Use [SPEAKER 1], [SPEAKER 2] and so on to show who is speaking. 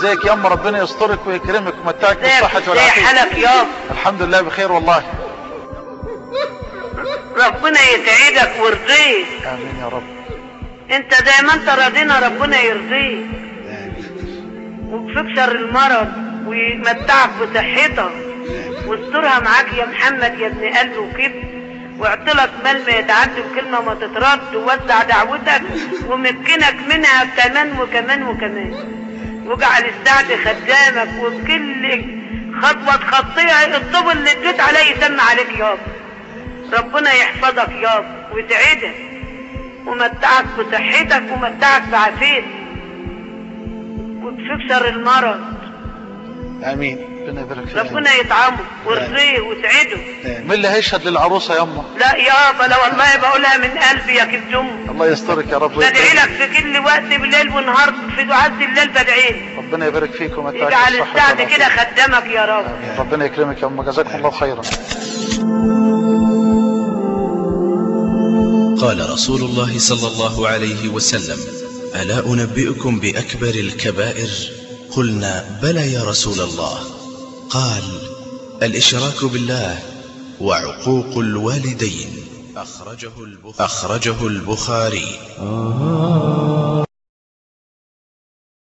[SPEAKER 1] ازيك يا ام؟ ربنا يسترك ويكرمك ويمتعك بالصحة
[SPEAKER 2] ازاي
[SPEAKER 1] والعافية.
[SPEAKER 2] حالك يابا؟
[SPEAKER 1] الحمد لله بخير والله.
[SPEAKER 2] ربنا يسعدك ويرضيك.
[SPEAKER 1] امين يا رب.
[SPEAKER 2] انت زي ما انت راضينا ربنا يرضيك ويكفيك شر المرض ويمتعك بصحتك واسترها معاك يا محمد يا ابن قلبي وكده، واعطلك مال ما يتعد بكلمة ما تترد، ووسع دعوتك ومكنك منها كمان وكمان وكمان، واجعل السعد خدامك وبكل خطوة تخطيها الطب اللي اديت عليه يسمى عليك يابا. ربنا يحفظك يابا ويسعدك ومتعك بصحتك ومتعك بعافيتك ويكفيك شر المرض.
[SPEAKER 1] امين. ربنا يبارك فيك.
[SPEAKER 2] ربنا يطعمه ويرضيه ويسعده.
[SPEAKER 1] مين اللي هيشهد للعروسة يا امه؟
[SPEAKER 2] لا يابا، لا والله بقولها من قلبي يا كلثوم.
[SPEAKER 1] الله يسترك يا رب.
[SPEAKER 2] بدعي لك في كل وقت بالليل ونهار، في دعاء الليل بدعي لك.
[SPEAKER 1] ربنا يبارك فيك ومتعك
[SPEAKER 2] يجعل
[SPEAKER 1] بالصحة
[SPEAKER 2] السعد
[SPEAKER 1] والعافية.
[SPEAKER 2] كده خدامك يا رب.
[SPEAKER 1] ربنا يكرمك يا ام، جزاكم الله خيرا.
[SPEAKER 3] قال رسول الله صلى الله عليه وسلم: ألا أنبئكم بأكبر الكبائر؟ قلنا: بلى يا رسول الله. قال: الإشراك بالله وعقوق الوالدين. أخرجه البخاري.